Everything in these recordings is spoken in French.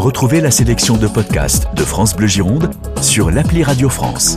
Retrouvez la sélection de podcasts de France Bleu Gironde sur l'appli Radio France.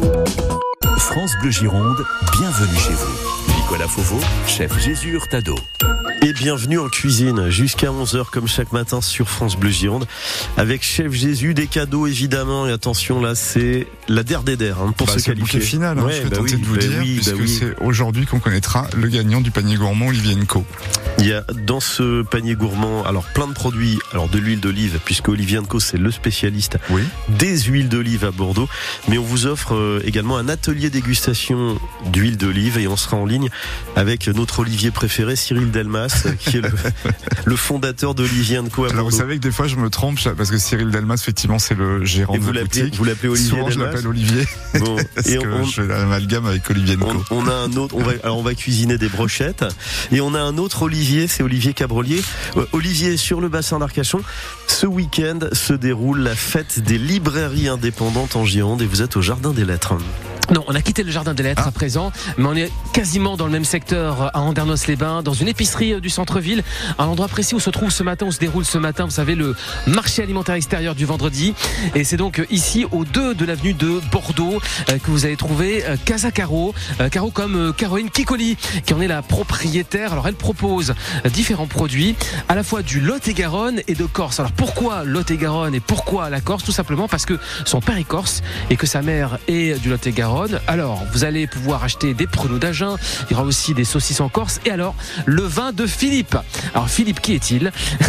France Bleu Gironde, bienvenue chez vous. Nicolas Fauveau, chef Jésus Hurtado. Et bienvenue en cuisine jusqu'à 11h comme chaque matin sur France Bleu Gironde avec Chef Jésus, des cadeaux évidemment, et attention là c'est la der des der pour se qualifier. C'est le bouquet final, je vais tenter de vous dire, puisque c'est aujourd'hui qu'on connaîtra le gagnant du panier gourmand Olivier & Co. Il y a dans ce panier gourmand plein de produits, de l'huile d'olive puisque Olivier & Co c'est le spécialiste des huiles d'olive à Bordeaux, mais on vous offre également un atelier dégustation d'huile d'olive et on sera en ligne avec notre Olivier préféré Cyril Delmas qui est le fondateur d'Olivier & Co à Bordeaux. Alors vous savez que des fois je me trompe parce que Cyril Delmas effectivement c'est le gérant de la boutique. Vous l'appelez Olivier Souvent, Delmas. je l'appelle Olivier. Bon, parce que je fais l'amalgame avec Olivier & Co. On a un autre, on va cuisiner des brochettes et on a un autre Olivier, c'est Olivier Cabrolier. Olivier sur le bassin d'Arcachon. Ce week-end se déroule la fête des librairies indépendantes en Gironde et vous êtes au Jardin des Lettres. Non, on a quitté le Jardin des Lettres à présent, mais on est quasiment dans le même secteur à Andernos-les-Bains, dans une épicerie du centre-ville, un endroit précis où se déroule ce matin, vous savez, le marché alimentaire extérieur du vendredi. Et c'est donc ici, au 2 de l'avenue de Bordeaux, que vous allez trouver Casa Caro. Caro comme Caroline Kikoli, qui en est la propriétaire. Alors elle propose différents produits, à la fois du Lot-et-Garonne et de Corse. Alors pourquoi Lot-et-Garonne et pourquoi la Corse? Tout simplement parce que son père est corse et que sa mère est du Lot-et-Garonne. Alors, vous allez pouvoir acheter des prenous d'Agen, il y aura aussi des saucisses en Corse, et alors, le vin de Philippe. Alors, Philippe, qui est-il?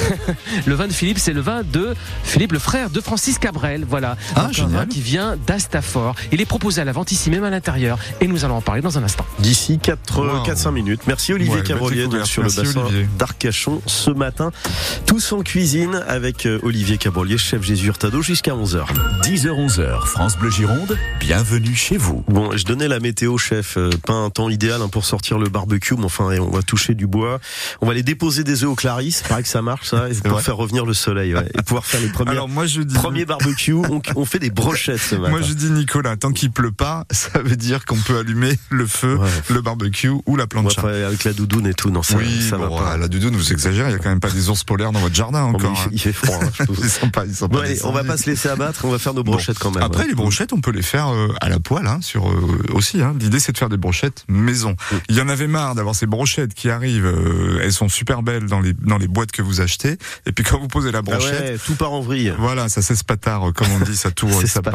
Le vin de Philippe, c'est le vin de Philippe, le frère de Francis Cabrel, voilà. Donc, un vin qui vient d'Astafort. Il est proposé à la vente ici, même à l'intérieur, et nous allons en parler dans un instant. D'ici 4-5 minutes. Merci Olivier Cabrolier, sur le bassin d'Arcachon ce matin. Tous en cuisine avec Olivier Cabrolier, chef Jésus Hurtado, jusqu'à 11h. 10h-11h, France Bleu Gironde, bienvenue chez vous. Bon, je donnais la météo, chef. Pas un temps idéal pour sortir le barbecue, mais enfin, on va toucher du bois. On va aller déposer des œufs au Clarisse. Pareil que ça marche, ça, pour faire revenir le soleil, et pouvoir faire les premiers barbecues. On fait des brochettes ce matin. Moi, je dis, Nicolas, tant qu'il pleut pas, ça veut dire qu'on peut allumer le feu, le barbecue ou la plancha. Avec la doudoune et tout, non, ça va pas. La doudoune, vous exagérez, il y a quand même pas des ours polaires dans votre jardin encore. Il fait froid. Ils sont pas allez, on va pas se laisser abattre, on va faire nos brochettes quand même. Après, les brochettes, on peut les faire à la poêle, aussi. L'idée, c'est de faire des brochettes maison. Il y en avait marre d'avoir ces brochettes qui arrivent, elles sont super belles dans les boîtes que vous achetez. Et puis quand vous posez la brochette, tout part en vrille. Voilà, ça s'espatard, comme on dit, ça tout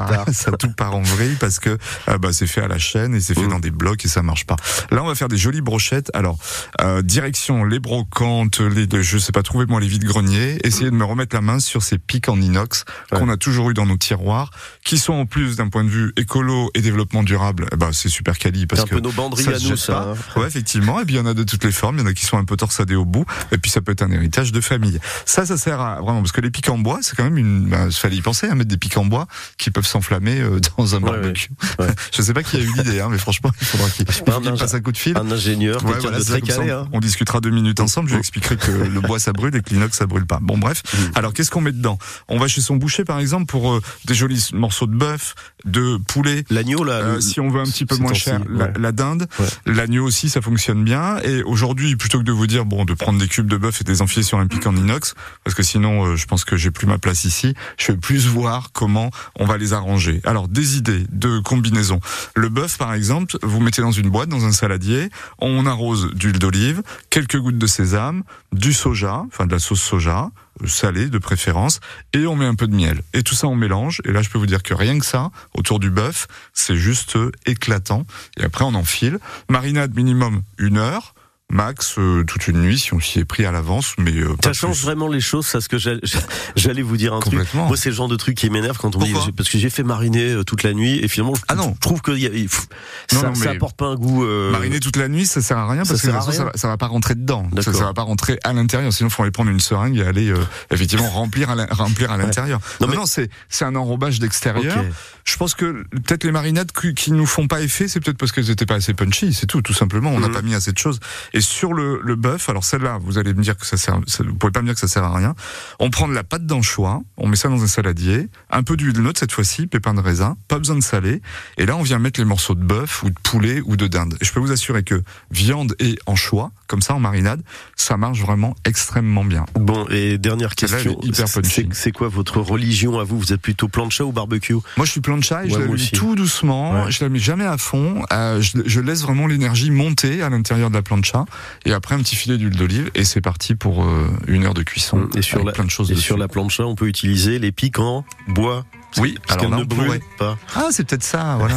part en vrille parce que c'est fait à la chaîne et c'est fait dans des blocs et ça marche pas. Là, on va faire des jolies brochettes. Alors, direction les brocantes, je sais pas, trouvez-moi les vide-greniers. Essayez de me remettre la main sur ces pics en inox qu'on a toujours eu dans nos tiroirs, qui sont en plus d'un point de vue écolo et développement durable, c'est super quali parce que c'est un peu nos banderies à nous, ça. Ouais, effectivement. Et puis il y en a de toutes les formes. Il y en a qui sont un peu torsadés au bout. Et puis ça peut être un héritage de famille. Ça sert à vraiment, parce que les pics en bois, c'est quand même il fallait y penser à mettre des pics en bois qui peuvent s'enflammer dans un barbecue. Ouais. Je sais pas qui a eu l'idée, mais franchement, il faudra qu'il passe un coup de fil. Un ingénieur, quelqu'un de très calé. On discutera 2 minutes ensemble. Je lui expliquerai que le bois ça brûle et que l'inox ça brûle pas. Bon, bref. Alors, qu'est-ce qu'on met dedans? On va chez son boucher, par exemple, pour des jolis morceaux de bœuf, de poulet. L'agneau, là. Si on veut un petit peu moins cher, la dinde. L'agneau aussi, ça fonctionne bien. Et aujourd'hui, plutôt que de vous dire, de prendre des cubes de bœuf et de les enfiler sur un pic en inox, parce que sinon, je pense que j'ai plus ma place ici, je vais plus voir comment on va les arranger. Alors, des idées de combinaison. Le bœuf, par exemple, vous mettez dans une boîte, dans un saladier, on arrose d'huile d'olive, quelques gouttes de sésame, du soja, de la sauce soja, salée de préférence, et on met un peu de miel. Et tout ça, on mélange. Et là, je peux vous dire que rien que ça, autour du bœuf, c'est juste éclatant. Et après, on enfile. Marinade minimum 1 heure. Max, toute une nuit si on s'y est pris à l'avance, mais ça change vraiment les choses, ça, ce que j'allais vous dire un truc. Moi, c'est le genre de truc qui m'énerve quand on me dit, parce que j'ai fait mariner toute la nuit et finalement je trouve que ça apporte pas un goût. Mariner toute la nuit, ça sert à rien parce que ça va pas rentrer dedans. Ça va pas rentrer à l'intérieur. Sinon, faut aller prendre une seringue et aller effectivement remplir à l'intérieur. Non, c'est un enrobage d'extérieur. Okay. Je pense que peut-être les marinades qui nous font pas effet, c'est peut-être parce qu'elles étaient pas assez punchy. C'est tout simplement. On n'a pas mis assez de choses. Et Et sur le bœuf, alors celle-là, vous allez me dire que vous pouvez pas me dire que ça sert à rien. On prend de la pâte d'anchois, on met ça dans un saladier, un peu d'huile neutre cette fois-ci, pépins de raisin, pas besoin de saler. Et là, on vient mettre les morceaux de bœuf ou de poulet ou de dinde. Et je peux vous assurer que viande et anchois, comme ça en marinade, ça marche vraiment extrêmement bien. Bon, et dernière question, c'est quoi votre religion à vous? Vous êtes plutôt plancha ou barbecue? Moi, je suis plancha et je l'allume tout doucement. Ouais. Je la mets jamais à fond. Je laisse vraiment l'énergie monter à l'intérieur de la plancha. Et après, un petit filet d'huile d'olive et c'est parti pour 1 heure de cuisson. Et sur la plancha, on peut utiliser les pics en bois. Oui, alors là, on pourrait pas. Ah, c'est peut-être ça, voilà.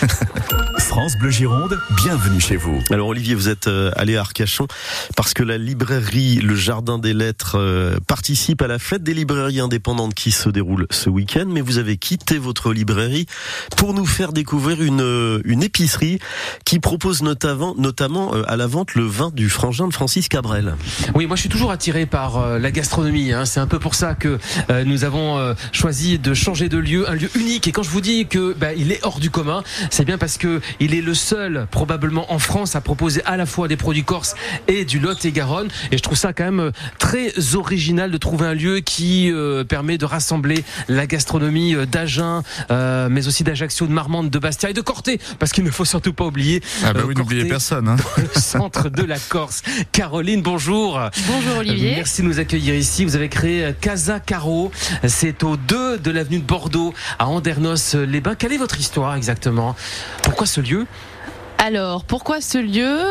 France Bleu Gironde, bienvenue chez vous. Alors Olivier, vous êtes allé à Arcachon parce que la librairie Le Jardin des Lettres participe à la fête des librairies indépendantes qui se déroule ce week-end, mais vous avez quitté votre librairie pour nous faire découvrir une épicerie qui propose notamment à la vente le vin du frangin de Francis Cabrel. Oui, moi je suis toujours attiré par la gastronomie, hein. C'est un peu pour ça que nous avons choisi de changer de lieu, un lieu unique. Et quand je vous dis que il est hors du commun, c'est bien parce que il est le seul probablement en France à proposer à la fois des produits corses et du Lot-et-Garonne. Et je trouve ça quand même très original de trouver un lieu qui permet de rassembler la gastronomie d'Agen, mais aussi d'Ajaccio, de Marmande, de Bastia et de Corté, parce qu'il ne faut surtout pas oublier. Oui, n'oubliez personne. Hein. Dans le centre de la Corse. Caroline, bonjour. Bonjour Olivier. Merci de nous accueillir ici. Vous avez créé Casa Caro. C'est au 2 de l'avenue de Bordeaux, à Andernos-les-Bains. Quelle est votre histoire exactement? Pourquoi ce lieu? Alors, pourquoi ce lieu?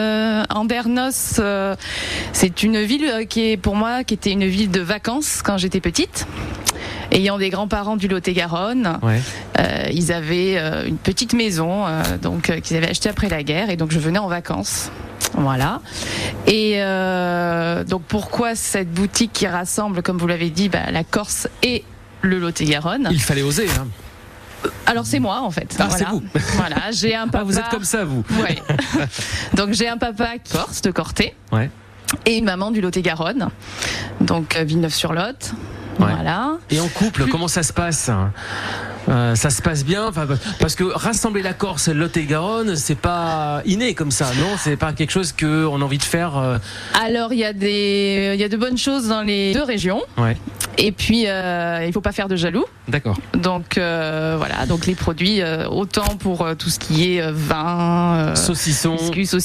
Andernos, c'est une ville qui était une ville de vacances quand j'étais petite. Ayant des grands-parents du Lot-et-Garonne, ils avaient une petite maison qu'ils avaient achetée après la guerre, et donc je venais en vacances. Voilà. Et donc pourquoi cette boutique qui rassemble, comme vous l'avez dit, la Corse et le Lot-et-Garonne? Il fallait oser, hein. Alors c'est moi en fait. Ah, voilà. C'est vous. Voilà, j'ai un papa. Vous êtes comme ça, vous. Ouais. Donc j'ai un papa corse de Corté. Ouais. Et une maman du Lot-et-Garonne. Donc Villeneuve-sur-Lot. Ouais. Voilà. Et en couple, comment ça se passe? Ça se passe bien, parce que rassembler la Corse et le Lot-et-Garonne, c'est pas inné comme ça, non? C'est pas quelque chose qu'on a envie de faire. Alors il y a de bonnes choses dans les deux régions. Ouais. Et puis il faut pas faire de jaloux. D'accord. Donc voilà, donc les produits autant pour tout ce qui est vin, saucisson,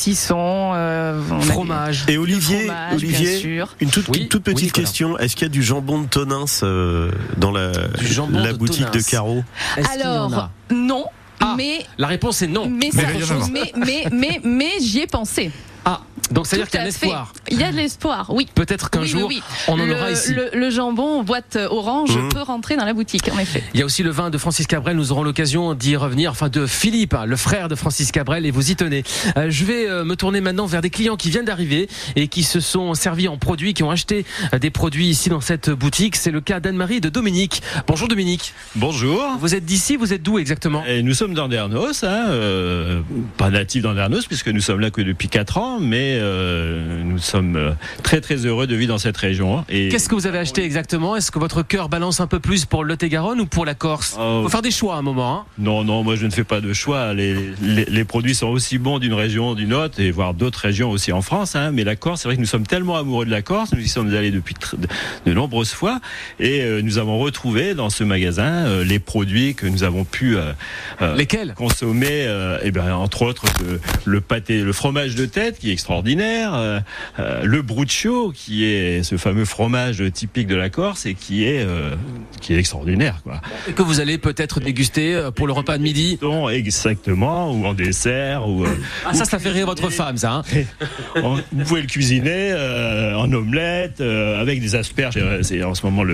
fromage. Et Olivier, bien sûr. Une toute petite question. Est-ce qu'il y a du jambon de Tonins dans la boutique de Caro? Alors non. Mais la réponse est non. Mais j'y ai pensé. Ah, donc c'est-à-dire qu'il y a l'espoir. Il y a de l'espoir, oui. Peut-être qu'un jour, on en aura ici. Le jambon en boîte orange peut rentrer dans la boutique, en effet. Il y a aussi le vin de Francis Cabrel, nous aurons l'occasion d'y revenir, enfin de Philippe, le frère de Francis Cabrel, et vous y tenez. Je vais me tourner maintenant vers des clients qui viennent d'arriver et qui se sont servis en produits, qui ont acheté des produits ici dans cette boutique. C'est le cas d'Anne-Marie et de Dominique. Bonjour Dominique. Bonjour. Vous êtes d'ici, vous êtes d'où exactement? Et nous sommes d'Andernos, pas natifs d'Andernos puisque nous sommes là que depuis 4 ans, mais nous sommes très très heureux de vivre dans cette région. Et qu'est-ce que vous avez acheté exactement? Est-ce que votre cœur balance un peu plus pour le Lot-et-Garonne ou pour la Corse? Faut faire des choix à un moment. Hein. Non, moi je ne fais pas de choix. Les produits sont aussi bons d'une région ou d'une autre, et voire d'autres régions aussi en France. Hein. Mais la Corse, c'est vrai que nous sommes tellement amoureux de la Corse, nous y sommes allés depuis de nombreuses fois, et nous avons retrouvé dans ce magasin les produits que nous avons pu lesquels consommer. Entre autres le pâté, le fromage de tête qui est extraordinaire, le bruccio qui est ce fameux fromage typique de la Corse et qui est extraordinaire, quoi. Et que vous allez peut-être déguster pour le repas de midi. Exactement, ou en dessert, ou ça fait rire votre femme, ça. Hein. Vous pouvez le cuisiner en omelette avec des asperges. C'est en ce moment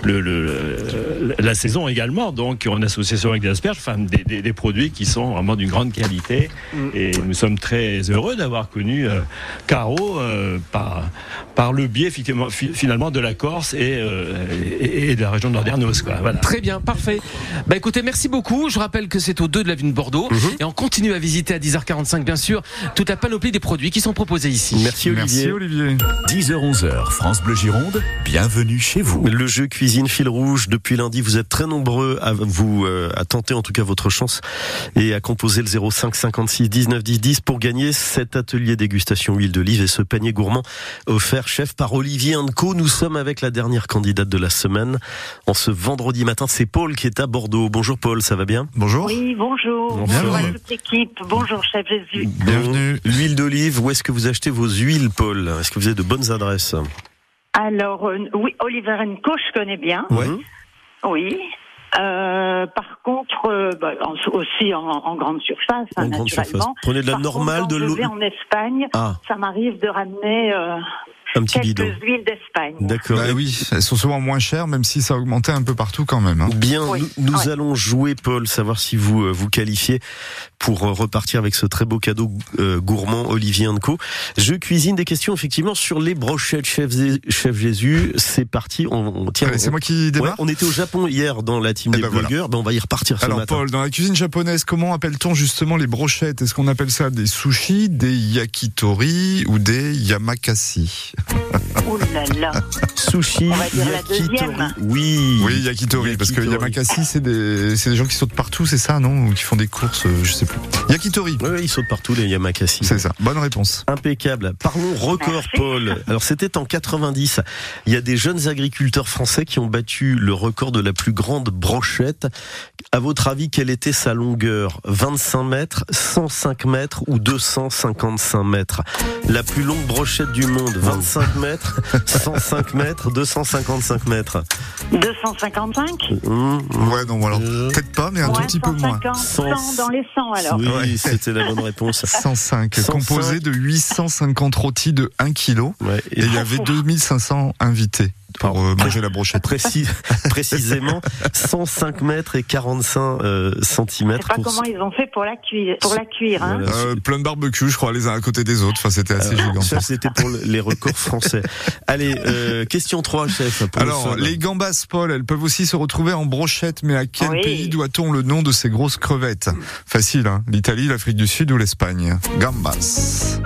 la saison également, donc en association avec des asperges, enfin des produits qui sont vraiment d'une grande qualité. Et nous sommes très heureux d'avoir connu Caro par le biais finalement de la Corse et de la région de Andernos, quoi. Voilà. Très bien, parfait. Écoutez, merci beaucoup. Je rappelle que c'est au 2 de l'avenue de Bordeaux et on continue à visiter à 10h45 bien sûr toute la panoplie des produits qui sont proposés ici. Merci Olivier. 10h-11h, France Bleu Gironde, bienvenue chez vous. Le jeu cuisine fil rouge depuis lundi lundi. Vous êtes très nombreux à tenter en tout cas votre chance et à composer le 05 56 19 10 10 pour gagner cet atelier dégustation huile d'olive et ce panier gourmand offert chef par Olivier & Co. Nous sommes avec la dernière candidate de la semaine. En ce vendredi matin, c'est Paul qui est à Bordeaux. Bonjour Paul, ça va bien ? Bonjour. Oui, bonjour. Bonjour à toute l'équipe. Bonjour chef Jésus. Bienvenue. L'huile d'olive, où est-ce que vous achetez vos huiles, Paul ? Est-ce que vous avez de bonnes adresses ? Alors, oui, Olivier & Co, je connais bien. Ouais. Oui. Par contre, aussi en grande surface, En grande surface. naturellement. Prenez de la Par normale, contre, de quand l'eau. je vais en Espagne, ça m'arrive de ramener Un petit quelques bidon. huiles d'Espagne. D'accord. Bah oui, elles sont souvent moins chères, même si ça a augmenté un peu partout quand même. Bien, Oui. nous allons jouer, Paul, savoir si vous vous qualifiez pour repartir avec ce très beau cadeau gourmand Olivier & Co. Je cuisine des questions effectivement sur les brochettes chef Jésus. C'est parti. Allez, c'est moi qui démarre. On était au Japon hier dans la team des blogueurs. On va y repartir ce Alors matin. Paul, dans la cuisine japonaise, comment appelle-t-on justement les brochettes ? Est-ce qu'on appelle ça des sushis, des yakitori ou des yamakasi ? Oh là là. Sushi, On va dire la yakitori. deuxième. Oui. Oui, yakitori, parce que yamakasi, c'est des gens qui sautent partout, c'est ça, non ? Ou qui font des courses, je sais plus. Yakitori. Oui, ils sautent partout, les yamakasi. C'est ça. Bonne réponse. Impeccable. Parlons record, Merci. Paul. Alors, c'était en 90. Il y a des jeunes agriculteurs français qui ont battu le record de la plus grande brochette. À votre avis, quelle était sa longueur ? 25 mètres, 105 mètres ou 255 mètres ? La plus longue brochette du monde, 25 mètres, 105 mètres, 255 mètres. 255 Ouais, non, alors peut-être pas, mais un tout petit peu moins. 100 dans les 100 alors. Oui, Ouais. c'était la bonne réponse. 105, 105. composé de 850 rôtis de 1 kg. Ouais, Et il y avait 2500 invités pour manger la brochette. précisément 105 mètres et 45 centimètres. Je sais pas comment ils ont fait pour la cuire, hein. Voilà. Plein de barbecues, je crois, les uns à côté des autres. Enfin, c'était assez gigantesque. Ça, c'était pour les records français. Allez, question 3, chef. Alors, les gambas, Paul, elles peuvent aussi se retrouver en brochette, mais à quel pays doit-on le nom de ces grosses crevettes ? Facile, hein ? L'Italie, l'Afrique du Sud ou l'Espagne ? Gambas.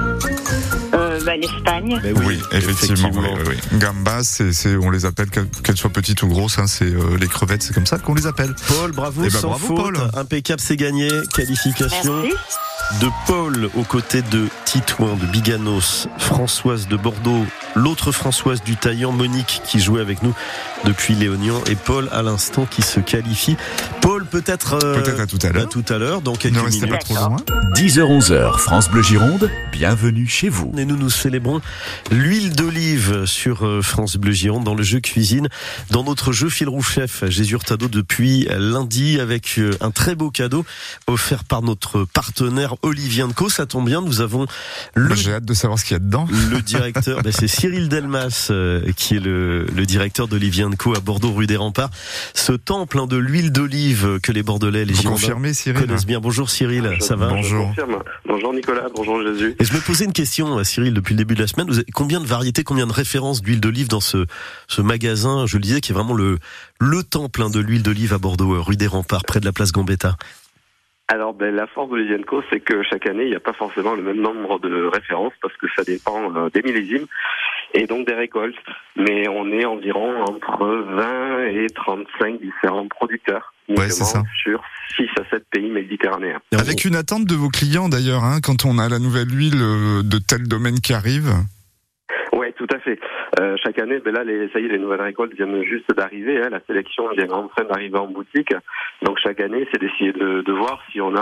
L'Espagne. Oui, effectivement. Oui. Gambas, on les appelle, qu'elles soient petites ou grosses, hein, c'est les crevettes, c'est comme ça qu'on les appelle. Paul, bravo, sans bravo, faute. Paul. Impeccable, c'est gagné. Qualification Merci. de Paul aux côtés de Titouan de Biganos, Françoise de Bordeaux, l'autre Françoise du Taillan, Monique qui jouait avec nous depuis Léognan et Paul à l'instant qui se qualifie. Paul, peut-être à tout à l'heure. À tout à l'heure, dans quelques Ne restez minutes. pas trop loin. 10h-11h, France Bleu Gironde, bienvenue chez vous. Et nous célébrons l'huile d'olive sur France Bleu Gironde dans le jeu cuisine. Dans notre jeu fil rouge chef, Jésus Hurtado depuis lundi avec un très beau cadeau offert par notre partenaire Olivier & Co. Ça tombe bien, nous avons J'ai hâte de savoir ce qu'il y a dedans. le directeur, c'est Cyril Delmas qui est le directeur d'Olivier & Co. à Bordeaux rue des Remparts. Ce temple de l'huile d'olive que les Bordelais, les Vous Girondins confirmez, Cyril ? connaissent bien. Bonjour Cyril, ça va ? Bonjour. Je confirme. Bonjour Nicolas, bonjour Jésus. Et je me posais une question, Cyril, depuis le début de la semaine. Vous avez combien de variétés, combien de références d'huile d'olive dans ce magasin, je le disais, qui est vraiment le temple de l'huile d'olive à Bordeaux, rue des Remparts, près de la place Gambetta. Alors, la force d'Olivier & Co, c'est que chaque année, il n'y a pas forcément le même nombre de références parce que ça dépend des millésimes et donc des récoltes. Mais on est environ entre 20 et 35 différents producteurs. Ouais, c'est ça. Sur 6 à 7 pays méditerranéens. Avec une attente de vos clients d'ailleurs, hein, quand on a la nouvelle huile de tel domaine qui arrive. Ouais, tout à fait. Chaque année, là, ça y est, les nouvelles récoltes viennent juste d'arriver. Hein, la sélection vient en train d'arriver en boutique. Donc chaque année, c'est d'essayer de voir si on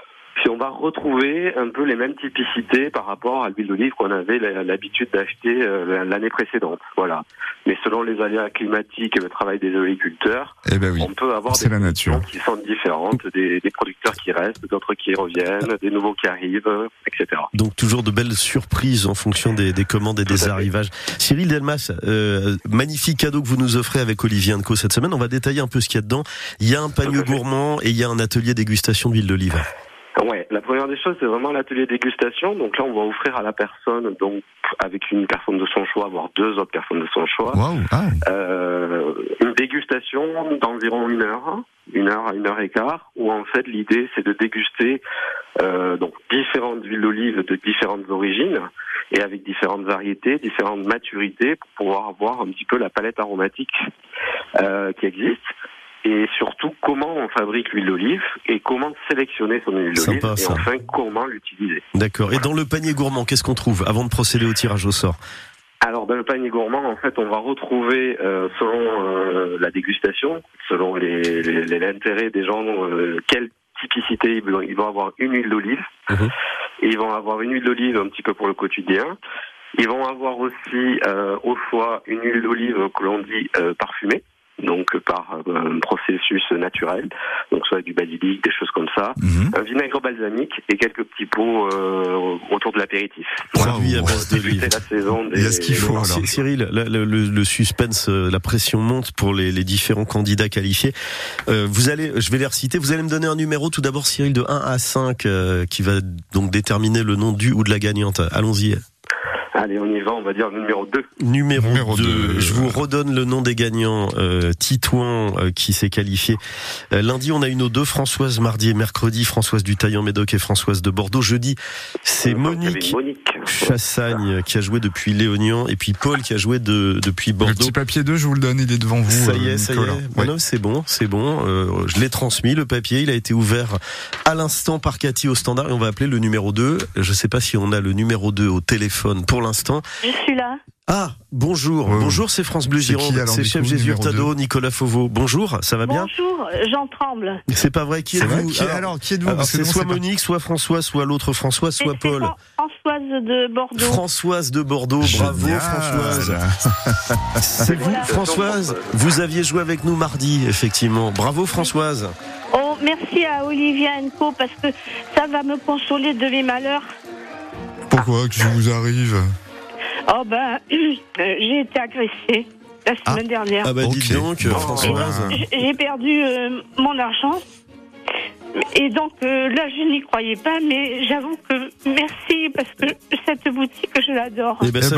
va retrouver un peu les mêmes typicités par rapport à l'huile d'olive qu'on avait l'habitude d'acheter l'année précédente. Voilà. Mais selon les aléas climatiques et le travail des oliviculteurs, on peut avoir des productions qui sont différentes, des producteurs qui restent, d'autres qui reviennent, des nouveaux qui arrivent, etc. Donc toujours de belles surprises en fonction des commandes et des arrivages. Cyril Delmas, magnifique cadeau que vous nous offrez avec Olivier & Co cette semaine. On va détailler un peu ce qu'il y a dedans. Il y a un panier gourmand et il y a un atelier dégustation d'huile d'olive. Ouais, la première des choses, c'est vraiment l'atelier dégustation. Donc là, on va offrir à la personne, donc avec une personne de son choix, voire 2 autres personnes de son choix, une dégustation d'environ 1 heure, 1 heure à 1 heure et quart, où en fait l'idée c'est de déguster donc différentes huiles d'olive de différentes origines et avec différentes variétés, différentes maturités pour pouvoir avoir un petit peu la palette aromatique qui existe. et surtout comment on fabrique l'huile d'olive et comment sélectionner son huile d'olive et enfin comment l'utiliser. D'accord. Et dans le panier gourmand, qu'est-ce qu'on trouve avant de procéder au tirage au sort? Alors dans le panier gourmand, en fait, on va retrouver selon la dégustation, selon l'intérêt des gens, quelle typicité ils vont avoir une huile d'olive. Et ils vont avoir une huile d'olive un petit peu pour le quotidien. Ils vont avoir aussi au choix une huile d'olive que l'on dit parfumée, donc par un processus naturel, donc soit du basilic, des choses comme ça, un vinaigre balsamique et quelques petits pots autour de l'apéritif. Produit à base d'olive. La saison des... Il y a ce qu'il faut. Alors. Cyril, le suspense, la pression monte pour les différents candidats qualifiés. Je vais les reciter. Vous allez me donner un numéro tout d'abord, Cyril, de 1 à 5, qui va donc déterminer le nom du ou de la gagnante. Allons-y. Allez, on y va, on va dire numéro 2. Numéro 2. Je vous redonne le nom des gagnants. Titouan qui s'est qualifié. Lundi, on a une aux 2, Françoise. Mardi et mercredi, Françoise du Taillan-Médoc et Françoise de Bordeaux. Jeudi, c'est Monique Chassagne qui a joué depuis Léognan et puis Paul qui a joué depuis Bordeaux. Le petit papier 2, je vous le donne, il est devant vous. Ça y est. Ouais. Non, c'est bon. Je l'ai transmis, le papier. Il a été ouvert à l'instant par Cathy au standard et on va appeler le numéro 2. Je sais pas si on a le numéro 2 au téléphone pour l'instant. Je suis là. Ah, bonjour. Bonjour, c'est France Bleu Gironde. C'est chef Jésus Tado, Nicolas Fauveau. Bonjour, ça va bien? Bonjour, Jean Tremble. C'est pas vrai, qui êtes-vous? Qui êtes-vous? C'est soit Monique, soit François, soit l'autre François, soit Paul. Françoise de Bordeaux. Françoise de Bordeaux, bravo Françoise. C'est vous, Françoise? Vous aviez joué avec nous mardi, effectivement. Bravo Françoise. Oh, merci à Olivier Co parce que ça va me consoler de mes malheurs. Pourquoi? Que je vous arrive? Oh j'ai été agressée la semaine dernière. Ah bah dites donc, Françoise. J'ai perdu mon argent. Et donc là, je n'y croyais pas, mais j'avoue que merci parce que cette boutique, je l'adore.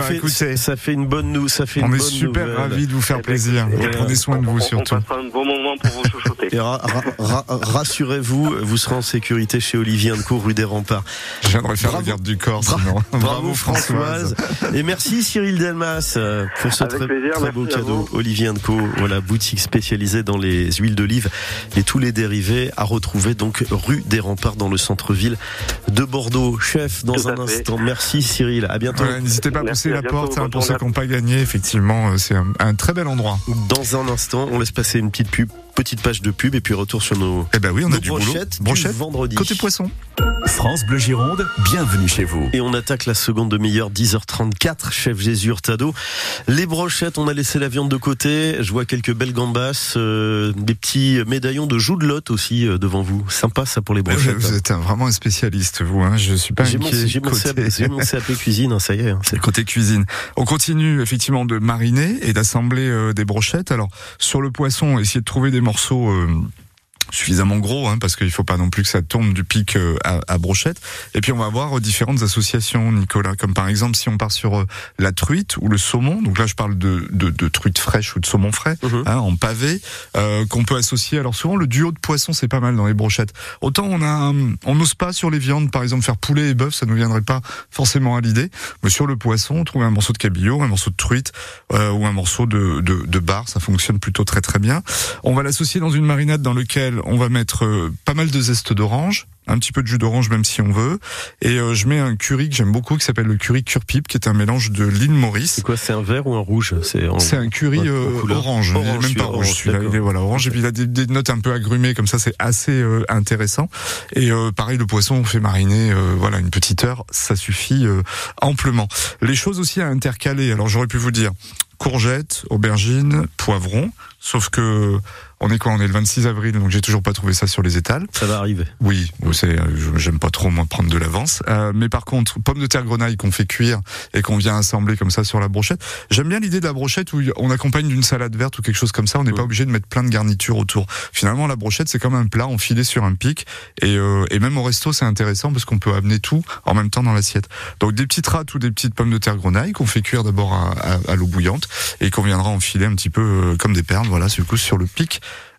Ça fait une bonne nouvelle. On est super ravis de vous faire plaisir. Prenez soin de vous surtout. On passera un bon moment pour vous chouchouter. Et rassurez-vous, vous serez en sécurité chez Olivier Co, rue des Remparts. Je viendrai faire la garde du corps. Bravo Françoise. Et merci Cyril Delmas pour ce très beau cadeau. Olivier Co, voilà, boutique spécialisée dans les huiles d'olive et tous les dérivés à retrouver donc rue des Remparts dans le centre-ville de Bordeaux. Chef, dans un instant. Merci Cyril, à bientôt. N'hésitez pas à pousser la porte pour ceux qui n'ont pas gagné. Effectivement, c'est un très bel endroit. Dans un instant, on laisse passer une petite page de pub et puis retour sur nos brochettes vendredi. Côté poisson. France Bleu Gironde, bienvenue chez vous. Et on attaque la seconde demi-heure, 10h34, chef Jésus Hurtado. Les brochettes, on a laissé la viande de côté. Je vois quelques belles gambas, des petits médaillons de joues de lotte aussi devant vous. Sympa ça pour les brochettes. Vous êtes vraiment un spécialiste, vous. Je suis pas inquiet. J'ai mon CAP cuisine, ça y est. C'est côté cuisine. On continue effectivement de mariner et d'assembler des brochettes. Alors sur le poisson, essayer de trouver des morceaux suffisamment gros, parce qu'il faut pas non plus que ça tombe du pic à brochette. Et puis on va avoir différentes associations, Nicolas, comme par exemple si on part sur la truite ou le saumon. Donc là je parle de truite fraîche ou de saumon frais, en pavé, qu'on peut associer. Alors souvent le duo de poisson c'est pas mal dans les brochettes. Autant on n'ose pas sur les viandes, par exemple faire poulet et bœuf, ça nous viendrait pas forcément à l'idée. Mais sur le poisson, trouver un morceau de cabillaud, un morceau de truite ou un morceau de bar, ça fonctionne plutôt très très bien. On va l'associer dans une marinade dans laquelle on va mettre pas mal de zeste d'orange, un petit peu de jus d'orange même si on veut, et je mets un curry que j'aime beaucoup qui s'appelle le curry cure-pipe, qui est un mélange de l'île Maurice. C'est quoi, c'est un vert ou un rouge? C'est un curry orange, même pas rouge. Celui-là, il est orange, et puis il a des notes un peu agrumées comme ça, c'est assez intéressant. Et pareil, le poisson on fait mariner une petite heure, ça suffit amplement. Les choses aussi à intercaler, alors j'aurais pu vous dire courgettes, aubergines, poivrons, sauf que on est le 26 avril, donc j'ai toujours pas trouvé ça sur les étals. Ça va arriver. Oui, j'aime pas trop moi prendre de l'avance. Mais par contre, pommes de terre grenaille qu'on fait cuire et qu'on vient assembler comme ça sur la brochette. J'aime bien l'idée de la brochette où on accompagne d'une salade verte ou quelque chose comme ça. On n'est pas obligé de mettre plein de garnitures autour. Finalement, la brochette c'est comme un plat enfilé sur un pic et même au resto c'est intéressant parce qu'on peut amener tout en même temps dans l'assiette. Donc des petites râtes ou des petites pommes de terre grenaille qu'on fait cuire d'abord à l'eau bouillante et qu'on viendra enfiler un petit peu comme des perles, du coup sur le pic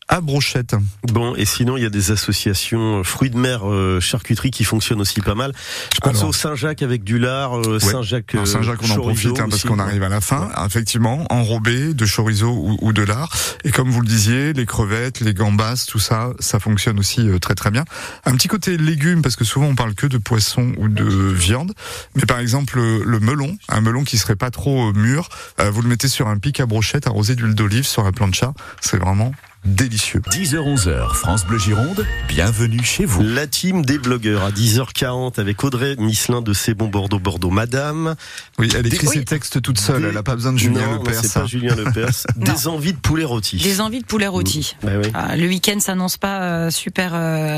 à Brochette. Bon, et sinon, il y a des associations fruits de mer, charcuterie qui fonctionnent aussi pas mal. Je pense au Saint-Jacques avec du lard, Saint-Jacques, Saint-Jacques, on en profite parce qu'on arrive à la fin. Ouais. Effectivement, enrobé de chorizo ou de lard. Et comme vous le disiez, les crevettes, les gambas, tout ça, ça fonctionne aussi très très bien. Un petit côté légumes, parce que souvent on parle que de poisson ou de viande. Mais par exemple, le melon, un melon qui serait pas trop mûr, vous le mettez sur un pic à brochette arrosé d'huile d'olive sur la plancha. C'est vraiment délicieux. 10h-11h, France Bleu Gironde, bienvenue chez vous. La team des blogueurs à 10h40 avec Audrey Misselin de C'est bon Bordeaux Madame. Oui, elle écrit ses textes toute seule, elle n'a pas besoin de Julien Lepers. Non, c'est pas Julien Lepers. Des envies de poulet rôti. Des envies de poulet rôti. Bah oui. Le week-end s'annonce pas super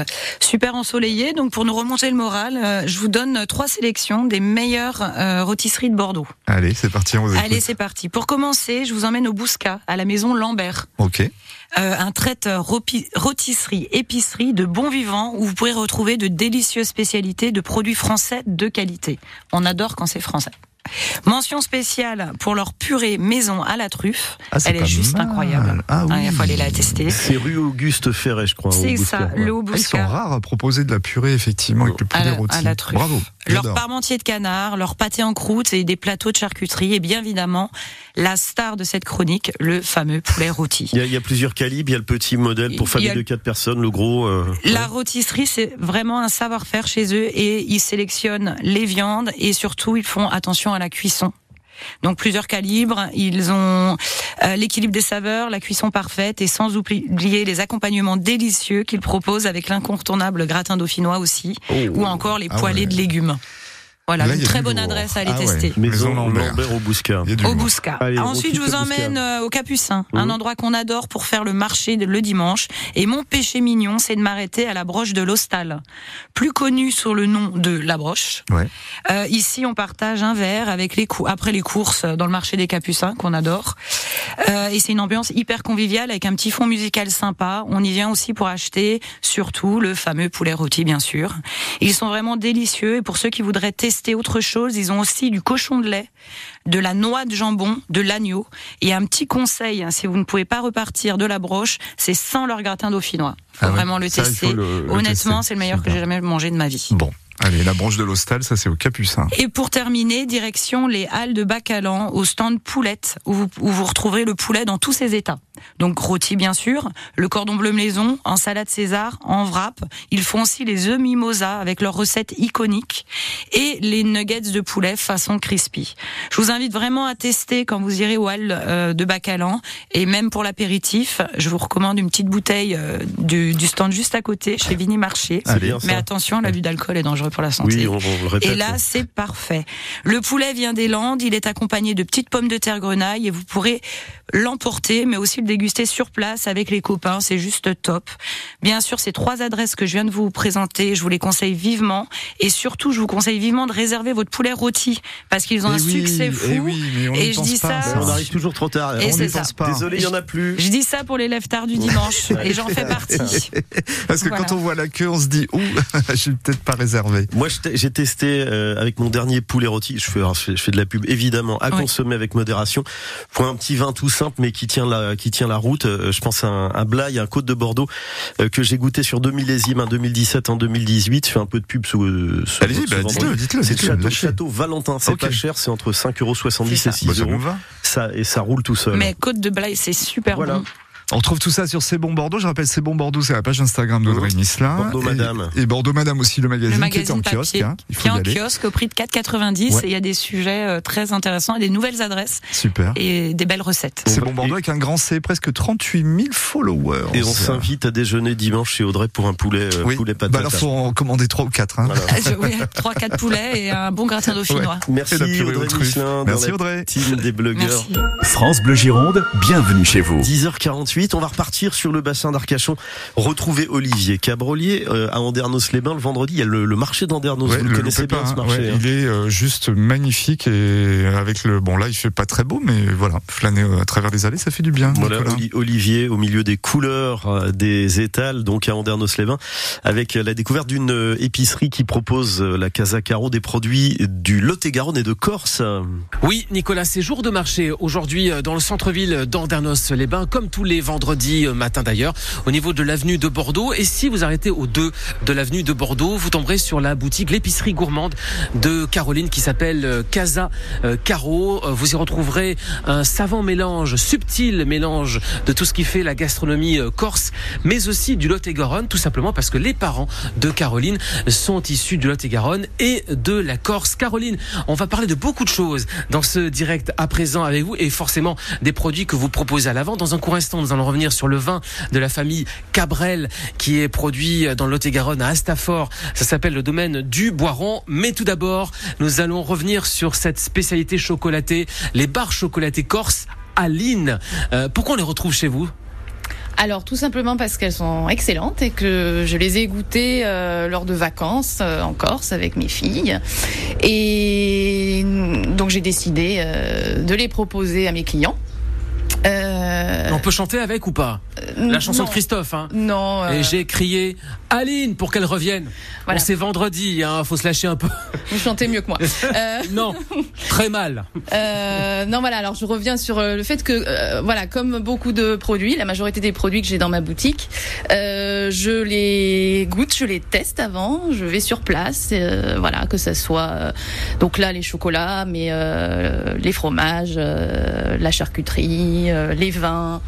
ensoleillé, donc pour nous remonter le moral, je vous donne 3 sélections des meilleures rôtisseries de Bordeaux. Allez, c'est parti, on vous écoute. Allez, c'est parti. Pour commencer, je vous emmène au Bouscat, à la maison Lambert. Ok. Un traiteur rôtisserie-épicerie de bon vivant où vous pourrez retrouver de délicieuses spécialités de produits français de qualité. On adore quand c'est français. Mention spéciale pour leur purée maison à la truffe. Elle est juste incroyable. Il faut aller la tester. C'est rue Auguste Ferret, je crois. C'est ça, le Haut Bouscat. Ils sont rares à proposer de la purée, effectivement, avec le poulet rôti. À la truffe. Bravo. Leur parmentier de canard, leur pâté en croûte et des plateaux de charcuterie. Et bien évidemment, la star de cette chronique, le fameux poulet rôti. Il y a plusieurs calibres. Il y a le petit modèle pour famille de 4 personnes, le gros. La rôtisserie, c'est vraiment un savoir-faire chez eux et ils sélectionnent les viandes et surtout, ils font attention à la cuisson. Donc plusieurs calibres, ils ont l'équilibre des saveurs, la cuisson parfaite et sans oublier les accompagnements délicieux qu'ils proposent avec l'incontournable gratin dauphinois aussi, ou encore les poêlés de légumes. Voilà, une très bonne adresse à aller tester. Maison Lambert au Bouscat. Au Bouscat. Allez, ensuite, je vous emmène au Capucin, un endroit qu'on adore pour faire le marché le dimanche. Et mon péché mignon, c'est de m'arrêter à la broche de l'Hostal, plus connue sous le nom de la broche. Ouais. Ici, on partage un verre avec après les courses dans le marché des Capucins, qu'on adore. Et c'est une ambiance hyper conviviale avec un petit fond musical sympa. On y vient aussi pour acheter surtout le fameux poulet rôti, bien sûr. Ils sont vraiment délicieux et pour ceux qui voudraient tester autre chose, ils ont aussi du cochon de lait, de la noix de jambon, de l'agneau. Et un petit conseil, si vous ne pouvez pas repartir de la broche, c'est sans leur gratin dauphinois. Faut vraiment le tester. Honnêtement, c'est le meilleur que j'ai jamais mangé de ma vie. Bon. Allez, la branche de l'Hostal, ça c'est au Capucin. Et pour terminer, direction les Halles de Bacalan, au stand Poulette, où vous retrouverez le poulet dans tous ses états. Donc rôti bien sûr, le cordon bleu maison, en salade César, en wrap. Ils font aussi les œufs mimosa avec leur recette iconique et les nuggets de poulet façon crispy. Je vous invite vraiment à tester quand vous irez aux Halles de Bacalan et même pour l'apéritif, je vous recommande une petite bouteille du stand juste à côté chez Vini Marché. Mais attention, l'abus d'alcool est dangereux pour la santé. Oui, on le répète. Et là, c'est parfait. Le poulet vient des Landes, il est accompagné de petites pommes de terre grenaille et vous pourrez l'emporter, mais aussi le déguster sur place avec les copains, c'est juste top. Bien sûr, ces 3 adresses que je viens de vous présenter, je vous les conseille vivement et surtout, je vous conseille vivement de réserver votre poulet rôti parce qu'ils ont un succès fou. Et je dis ça, on arrive toujours trop tard. Et on n'y pense pas. Désolé, il y en a plus. Je dis ça pour les lève-tard du dimanche et j'en fais partie. Parce que quand on voit la queue, on se dit je suis peut-être pas réservé. Moi, j'ai testé avec mon dernier poulet rôti. Je fais de la pub évidemment à consommer avec modération. Pour un petit vin tout simple, mais qui tient la route. Je pense à un Blaye, un Côte de Bordeaux que j'ai goûté sur 2 millésimes, un 2017, en 2018. Je fais un peu de pub allez-y, dites-le. C'est le château Valentin. C'est pas cher, c'est entre 5,70 € et 6 €. Et ça roule tout seul. Mais Côte de Blaye, c'est super bon. On retrouve tout ça sur C'est bon Bordeaux. Je rappelle, C'est bon Bordeaux, c'est la page Instagram d'Audrey Misselin. Bordeaux Madame. Et Bordeaux Madame aussi, le magazine qui est en kiosque. Il faut y aller. Qui est en kiosque au prix de 4,90 et il y a des sujets très intéressants et des nouvelles adresses. Super. Et des belles recettes. C'est bon Bordeaux avec un grand C, presque 38 000 followers. Et on s'invite à déjeuner dimanche chez Audrey pour un poulet patate. Alors faut en commander 3 ou 4. Voilà. 3-4 poulets et un bon gratin dauphinois. Merci Audrey Misselin. Merci Audrey. Team des blogueurs. Merci. France Bleu Gironde, bienvenue chez vous. 10h48, on va repartir sur le bassin d'Arcachon, retrouver Olivier Cabrolier à Andernos-les-Bains le vendredi. Il y a le marché d'Andernos. Vous le connaissez bien ce marché. Il est juste magnifique et avec là il fait pas très beau, mais voilà, flâner à travers les allées, ça fait du bien. Voilà, Olivier au milieu des couleurs des étals, donc à Andernos-les-Bains, avec la découverte d'une épicerie qui propose la Casa Caro des produits du Lot-et-Garonne et de Corse. Oui, Nicolas, c'est jour de marché aujourd'hui dans le centre-ville d'Andernos-les-Bains, comme tous les vendredi matin d'ailleurs, au niveau de l'avenue de Bordeaux. Et si vous arrêtez au 2 de l'avenue de Bordeaux, vous tomberez sur la boutique, l'épicerie gourmande de Caroline qui s'appelle Casa Caro. Vous y retrouverez un savant mélange, subtil mélange de tout ce qui fait la gastronomie corse, mais aussi du Lot-et-Garonne, tout simplement parce que les parents de Caroline sont issus du Lot-et-Garonne et de la Corse. Caroline, on va parler de beaucoup de choses dans ce direct à présent avec vous et forcément des produits que vous proposez à la vente. Dans un court instant, nous allons revenir sur le vin de la famille Cabrel qui est produit dans le Lot-et-Garonne à Astafort. Ça s'appelle le domaine du Boiron. Mais tout d'abord, nous allons revenir sur cette spécialité chocolatée, les barres chocolatées corse Aline. Pourquoi on les retrouve chez vous ? Alors tout simplement parce qu'elles sont excellentes et que je les ai goûtées lors de vacances en Corse avec mes filles. Et donc j'ai décidé de les proposer à mes clients. On peut chanter avec ou pas ? La chanson de Christophe, hein. Non. Et j'ai crié Aline pour qu'elle revienne. Voilà. Bon, c'est vendredi, hein, faut se lâcher un peu. Vous chantez mieux que moi. Non, très mal. Non, voilà. Alors je reviens sur le fait que, voilà, comme beaucoup de produits, la majorité des produits que j'ai dans ma boutique, je les goûte, je les teste avant, je vais sur place, voilà, que ça soit donc là les chocolats, mais les fromages, la charcuterie, les vins.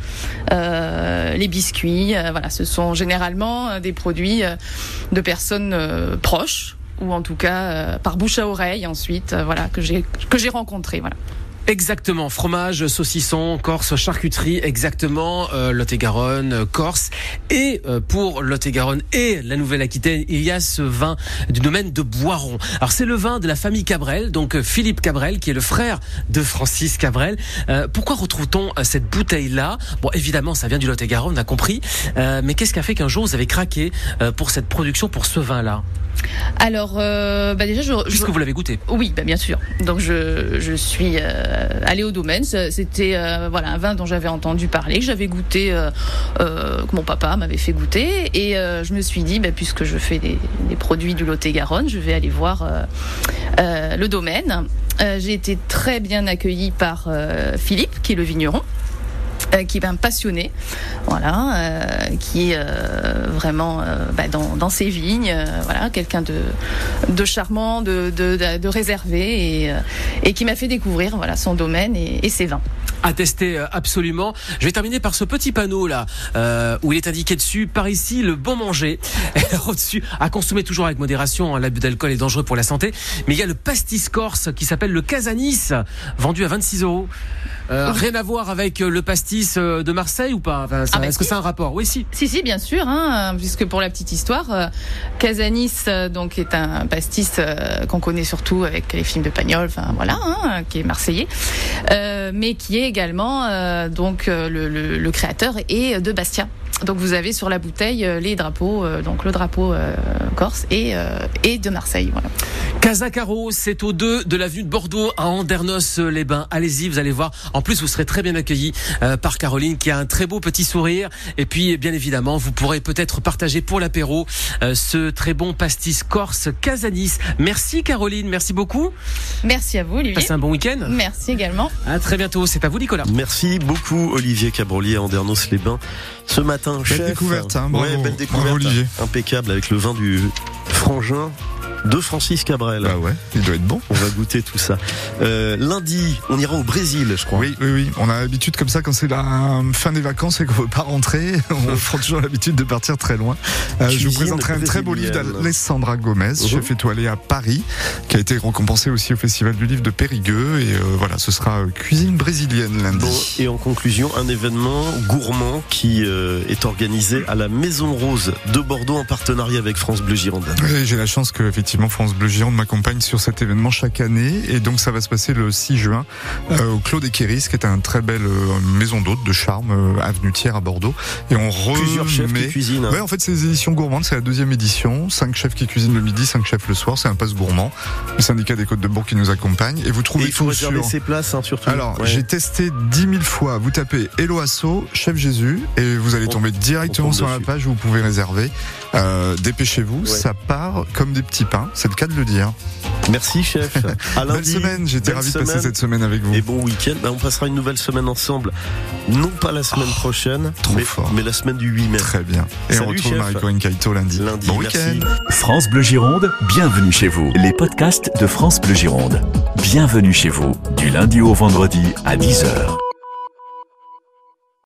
Les biscuits, voilà, ce sont généralement des produits de personnes proches ou en tout cas par bouche à oreille ensuite, voilà, que j'ai rencontré, voilà. Exactement, fromage, saucisson, Corse, charcuterie, exactement, Lot-et-Garonne, Corse. Et pour Lot-et-Garonne et la Nouvelle-Aquitaine, il y a ce vin du domaine de Boiron. Alors c'est le vin de la famille Cabrel, donc Philippe Cabrel, qui est le frère de Francis Cabrel. Pourquoi retrouve-t-on cette bouteille-là ? Bon, évidemment, ça vient du Lot-et-Garonne, on a compris. Mais qu'est-ce qui a fait qu'un jour vous avez craqué pour cette production, pour ce vin-là ? Alors, déjà, puisque vous l'avez goûté. Oui, bien sûr. Donc je suis allée au domaine. C'était voilà, un vin dont j'avais entendu parler, que j'avais goûté, que mon papa m'avait fait goûter, et je me suis dit, puisque je fais des produits du Lot-et-Garonne, je vais aller voir le domaine. J'ai été très bien accueillie par Philippe, qui est le vigneron. Qui est un passionné, voilà, qui est vraiment dans ses vignes, voilà, quelqu'un de charmant, de réservé et qui m'a fait découvrir, voilà, son domaine et ses vins. À tester absolument. Je vais terminer par ce petit panneau là où il est indiqué dessus, par ici le bon manger. Au-dessus, à consommer toujours avec modération, hein, l'abus d'alcool est dangereux pour la santé. Mais il y a le pastis corse qui s'appelle le Casanis, vendu à 26 €. Rien à voir avec le pastis de Marseille ou pas ? Enfin, est-ce que c'est un rapport ? Oui, si. Si, bien sûr, hein, puisque pour la petite histoire, Casanis donc est un pastis qu'on connaît surtout avec les films de Pagnol, enfin voilà, hein, qui est marseillais, mais qui est également donc le créateur est de Bastia. Donc vous avez sur la bouteille les drapeaux, donc le drapeau corse et de Marseille. Voilà. Casa Caro, c'est au 2 de l'avenue de Bordeaux à Andernos-les-Bains. Allez-y, vous allez voir. En plus, vous serez très bien accueillis par Caroline qui a un très beau petit sourire. Et puis, bien évidemment, vous pourrez peut-être partager pour l'apéro ce très bon pastis corse Casanis. Merci Caroline, merci beaucoup. Merci à vous Olivier. Passez un bon week-end. Merci également. À très bientôt, c'est à vous Nicolas. Merci beaucoup Olivier Cabrolier à Andernos-les-Bains. Ce matin, belle chef. Découverte, hein, bravo. Ouais, belle découverte. Bravo, Olivier. Impeccable avec le vin du frangin de Francis Cabrel. Bah ouais, il doit être bon. On va goûter tout ça. Lundi, on ira au Brésil, je crois. Oui. On a l'habitude comme ça quand c'est la fin des vacances et qu'on veut pas rentrer. On prend toujours l'habitude de partir très loin. Je vous présenterai un très beau livre d'Alessandra Gomez, chef étoilée à Paris, qui a été récompensé aussi au Festival du Livre de Périgueux. Et voilà, ce sera cuisine brésilienne lundi. Bon, et en conclusion, un événement gourmand qui est organisé à la Maison Rose de Bordeaux en partenariat avec France Bleu Gironde. Oui, j'ai la chance que effectivement France Bleu Gironde m'accompagne sur cet événement chaque année, et donc ça va se passer le 6 juin au Clos des Quéris, qui est un très belle maison d'hôtes de charme avenue Thiers à Bordeaux, et on plusieurs chefs qui cuisinent. Ouais, en fait c'est les éditions gourmandes, c'est la 2e édition, 5 chefs qui cuisinent le midi, 5 chefs le soir, c'est un passe gourmand, le syndicat des Côtes de Bourg qui nous accompagne, et vous trouvez il faut réserver ses places, hein, surtout. Alors j'ai testé 10 000 fois, vous tapez Eloasso Chef Jésus et vous allez tomber directement sur la page où vous pouvez réserver. Dépêchez-vous, ça part comme des petits pains, c'est le cas de le dire. Merci chef. À lundi. Belle semaine, j'étais ravi de passer cette semaine avec vous. Et bon week-end. On passera une nouvelle semaine ensemble. Non pas la semaine prochaine, mais la semaine du 8 mai. Très bien. Et salut, on retrouve Marie-Corinne Caïto lundi. Bon week-end. France Bleu Gironde, bienvenue chez vous. Les podcasts de France Bleu Gironde. Bienvenue chez vous, du lundi au vendredi à 10h.